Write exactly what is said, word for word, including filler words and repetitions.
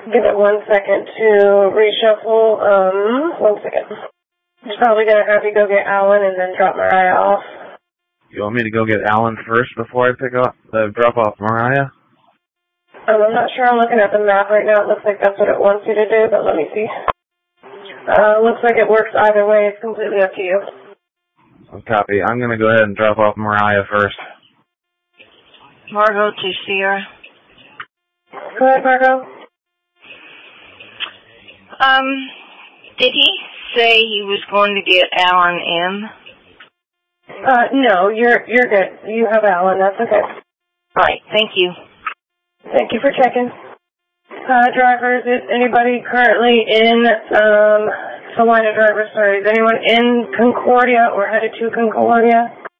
Give it one second to reshuffle. Um, one second. Just probably gonna have you go get Alan and then drop Mariah off. You want me to go get Alan first before I pick up, uh, drop off Mariah? Um, I'm not sure. I'm looking at the map right now. It looks like that's what it wants you to do, but let me see. Uh, looks like it works either way. It's completely up to you. Copy. I'm gonna go ahead and drop off Mariah first. Margot to Sierra. Go ahead, Margot. Um, did he say he was going to get Alan in? Uh, no, you're you're good. You have Alan. That's okay. All right. Thank you. Thank you for checking. Uh, drivers, is anybody currently in, um, Salina drivers, sorry, is anyone in Concordia or headed to Concordia?